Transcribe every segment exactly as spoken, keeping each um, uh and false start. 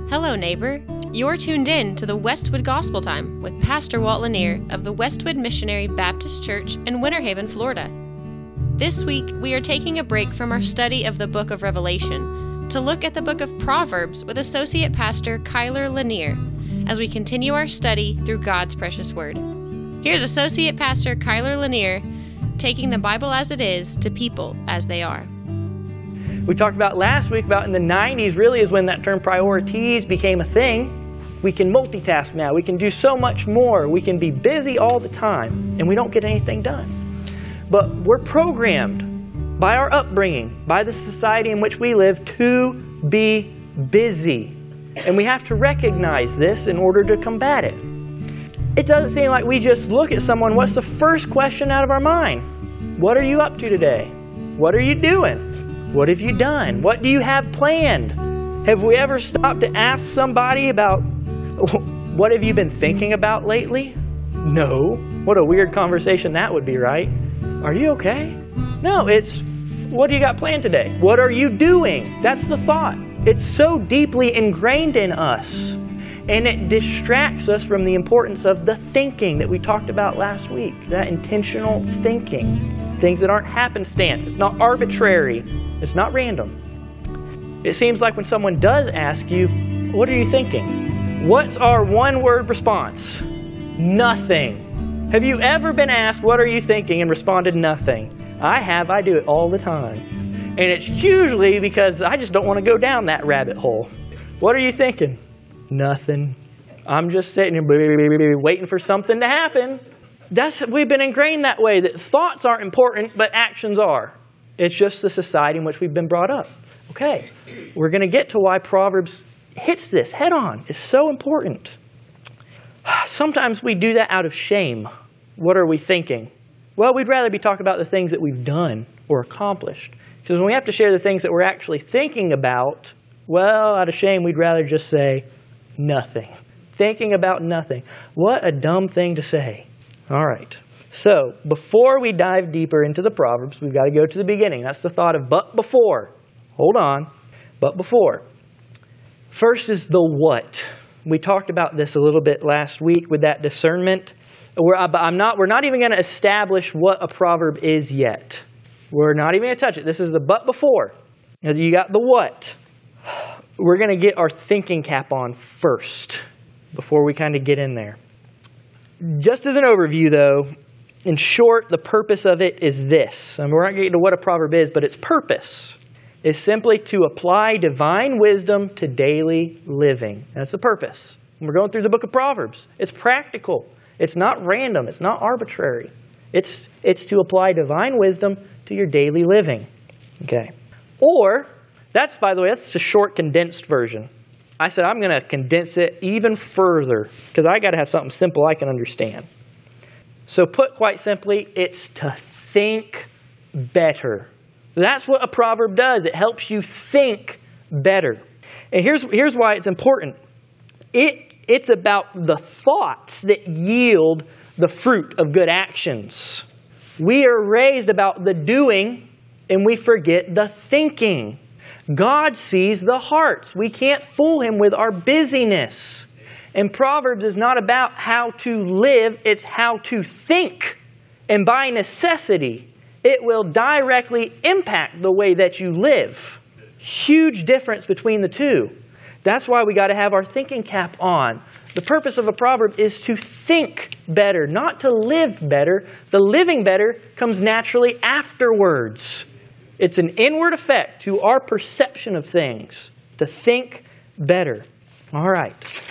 Hello, neighbor. You're tuned in to the Westwood Gospel Time with Pastor Walt Lanier of the Westwood Missionary Baptist Church in Winter Haven, Florida. This week, we are taking a break from our study of the book of Revelation to look at the book of Proverbs with Associate Pastor Kyler Lanier as we continue our study through God's precious word. Here's Associate Pastor Kyler Lanier taking the Bible as it is to people as they are. We talked about last week about in the nineties really is when that term priorities became a thing. We can multitask now. We can do so much more. We can be busy all the time, and we don't get anything done. But we're programmed by our upbringing, by the society in which we live, to be busy. And we have to recognize this in order to combat it. It doesn't seem like we just look at someone, what's the first question out of our mind? What are you up to today? What are you doing? What have you done? What do you have planned? Have we ever stopped to ask somebody about, what have you been thinking about lately? No. What a weird conversation that would be, right? Are you okay? No, it's, what do you got planned today? What are you doing? That's the thought. It's so deeply ingrained in us, and it distracts us from the importance of the thinking that we talked about last week, that intentional thinking. Things that aren't happenstance. It's not arbitrary. It's not random. It seems like when someone does ask you, what are you thinking? What's our one-word response? Nothing. Have you ever been asked, what are you thinking, and responded nothing? I have. I do it all the time. And it's usually because I just don't want to go down that rabbit hole. What are you thinking? Nothing. I'm just sitting here waiting for something to happen. That's, we've been ingrained that way, that thoughts aren't important, but actions are. It's just the society in which we've been brought up. Okay, we're going to get to why Proverbs hits this head on. It's so important. Sometimes we do that out of shame. What are we thinking? Well, we'd rather be talking about the things that we've done or accomplished. Because when we have to share the things that we're actually thinking about, well, out of shame, we'd rather just say nothing. Thinking about nothing. What a dumb thing to say. All right, so before we dive deeper into the Proverbs, we've got to go to the beginning. That's the thought of but before. Hold on, but before. First is the what. We talked about this a little bit last week with that discernment. We're, I'm not, we're not even going to establish what a proverb is yet. We're not even going to touch it. This is the but before. You got the what. We're going to get our thinking cap on first before we kind of get in there. Just as an overview, though, in short, the purpose of it is this. And we're not getting to what a proverb is, but its purpose is simply to apply divine wisdom to daily living. That's the purpose. And we're going through the book of Proverbs. It's practical. It's not random. It's not arbitrary. It's, it's to apply divine wisdom to your daily living. Okay. Or, that's, by the way, that's a short, condensed version. I said, I'm going to condense it even further because I got to have something simple I can understand. So put quite simply, it's to think better. That's what a proverb does. It helps you think better. And here's, here's why it's important. It, it's about the thoughts that yield the fruit of good actions. We are raised about the doing, and we forget the thinking. God sees the hearts. We can't fool Him with our busyness. And Proverbs is not about how to live, it's how to think. And by necessity, it will directly impact the way that you live. Huge difference between the two. That's why we got to have our thinking cap on. The purpose of a proverb is to think better, not to live better. The living better comes naturally afterwards. It's an inward effect to our perception of things, to think better. All right.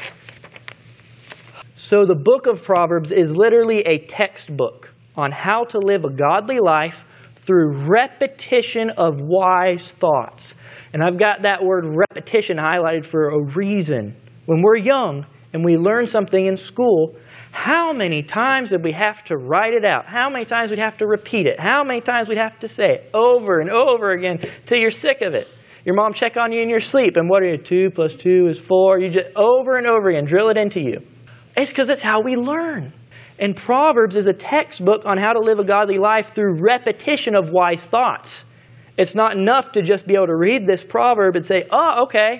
So the book of Proverbs is literally a textbook on how to live a godly life through repetition of wise thoughts. And I've got that word repetition highlighted for a reason. When we're young and we learn something in school, how many times did we have to write it out? How many times we'd have to repeat it? How many times we'd have to say it over and over again till you're sick of it? Your mom check on you in your sleep, and what are you? Two plus two is four. You just over and over again drill it into you. It's because it's how we learn. And Proverbs is a textbook on how to live a godly life through repetition of wise thoughts. It's not enough to just be able to read this proverb and say, oh, okay,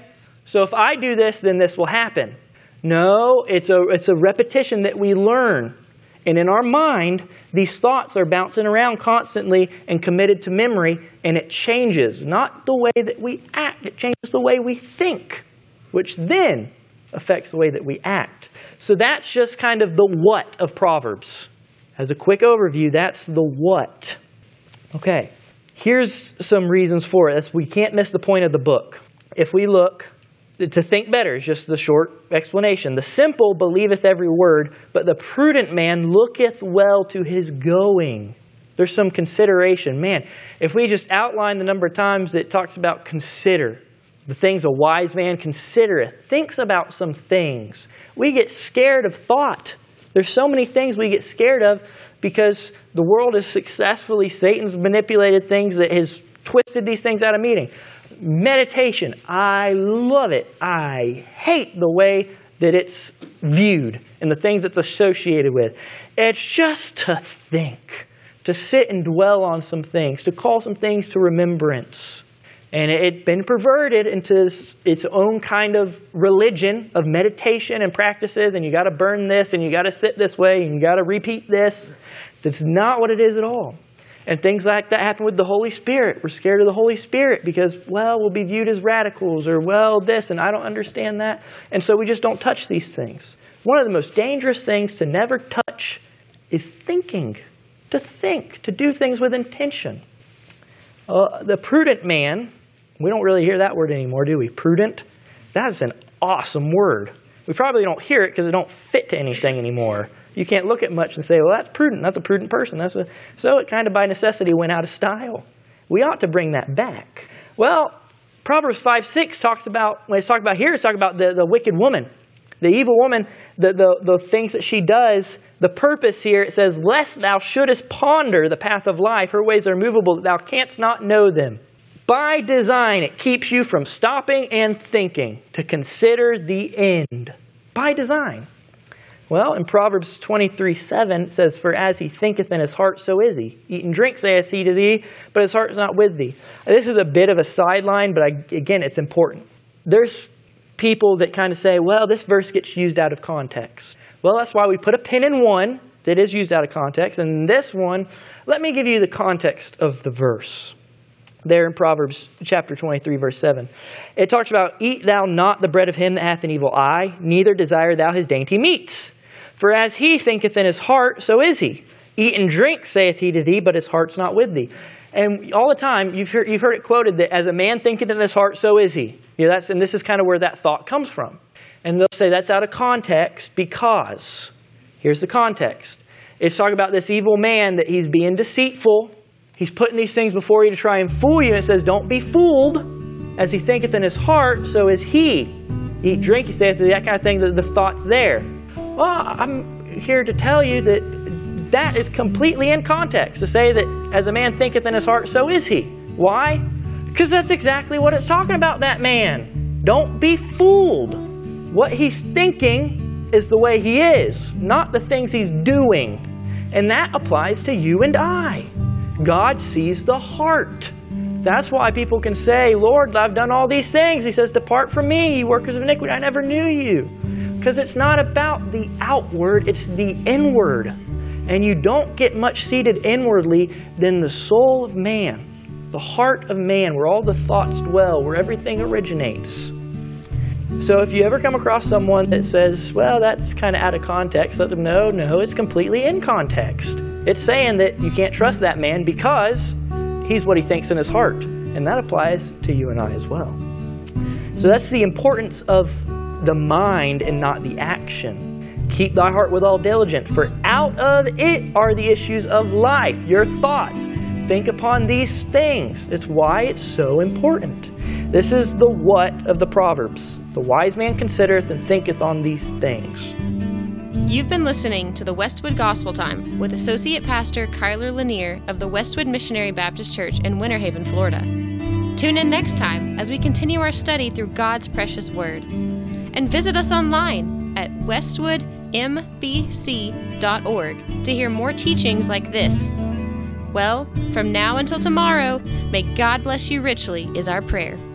So if I do this, then this will happen. No, it's a, it's a repetition that we learn. And in our mind, these thoughts are bouncing around constantly and committed to memory, and it changes, not the way that we act, it changes the way we think, which then affects the way that we act. So that's just kind of the what of Proverbs. As a quick overview, that's the what. Okay, here's some reasons for it. That's, we can't miss the point of the book. If we look, to think better is just the short explanation. The simple believeth every word, but the prudent man looketh well to his going. There's some consideration. Man, if we just outline the number of times that it talks about consider, the things a wise man considereth, thinks about some things. We get scared of thought. There's so many things we get scared of because the world is successfully, Satan's manipulated things that has twisted these things out of meaning. Meditation, I love it. I hate the way that it's viewed and the things it's associated with. It's just to think, to sit and dwell on some things, to call some things to remembrance. And it's been perverted into its own kind of religion of meditation and practices, and you got to burn this, and you got to sit this way, and you got to repeat this. That's not what it is at all. And things like that happen with the Holy Spirit. We're scared of the Holy Spirit because, well, we'll be viewed as radicals, or, well, this, and I don't understand that. And so we just don't touch these things. One of the most dangerous things to never touch is thinking. To think, to do things with intention. Uh, the prudent man, we don't really hear that word anymore, do we? Prudent? That's an awesome word. We probably don't hear it because it don't fit to anything anymore. You can't look at much and say, well, that's prudent. That's a prudent person. That's a... So it kind of by necessity went out of style. We ought to bring that back. Well, Proverbs five six talks about, when it's talking about here, it's talking about the, the wicked woman. The evil woman, the, the, the things that she does, the purpose here, it says, lest thou shouldest ponder the path of life, her ways are movable, that thou canst not know them. By design, it keeps you from stopping and thinking to consider the end. By design. Well, in Proverbs twenty-three seven, it says, for as he thinketh in his heart, so is he. Eat and drink, saith he to thee, but his heart is not with thee. This is a bit of a sideline, but I, again, it's important. There's people that kind of say, well, this verse gets used out of context. Well, that's why we put a pin in one that is used out of context. And this one, let me give you the context of the verse. There in Proverbs chapter twenty-three, verse seven. It talks about, eat thou not the bread of him that hath an evil eye, neither desire thou his dainty meats. For as he thinketh in his heart, so is he. Eat and drink, saith he to thee, but his heart's not with thee. And all the time, you've heard, you've heard it quoted that as a man thinketh in his heart, so is he. You know, that's, and this is kind of where that thought comes from. And they'll say that's out of context because, here's the context. It's talking about this evil man, that he's being deceitful. He's putting these things before you to try and fool you. And it says, don't be fooled. As he thinketh in his heart, so is he. Eat, drink, he says, that kind of thing, the, the thought's there. Well, I'm here to tell you that that is completely in context. To say that as a man thinketh in his heart, so is he. Why? Because that's exactly what it's talking about, that man. Don't be fooled. What he's thinking is the way he is, not the things he's doing. And that applies to you and I. God sees the heart. That's why people can say, Lord, I've done all these things. He says, depart from me, you workers of iniquity, I never knew you. Because it's not about the outward, it's the inward. And you don't get much seated inwardly than the soul of man, the heart of man, where all the thoughts dwell, where everything originates. So if you ever come across someone that says, well, that's kind of out of context, let them know, no, it's completely in context. It's saying that you can't trust that man because he's what he thinks in his heart. And that applies to you and I as well. So that's the importance of the mind and not the action. Keep thy heart with all diligence, for out of it are the issues of life, your thoughts. Think upon these things. It's why it's so important. This is the what of the Proverbs. The wise man considereth and thinketh on these things. You've been listening to the Westwood Gospel Time with Associate Pastor Kyler Lanier of the Westwood Missionary Baptist Church in Winter Haven, Florida. Tune in next time as we continue our study through God's precious Word. And visit us online at westwood m b c dot org to hear more teachings like this. Well, from now until tomorrow, may God bless you richly is our prayer.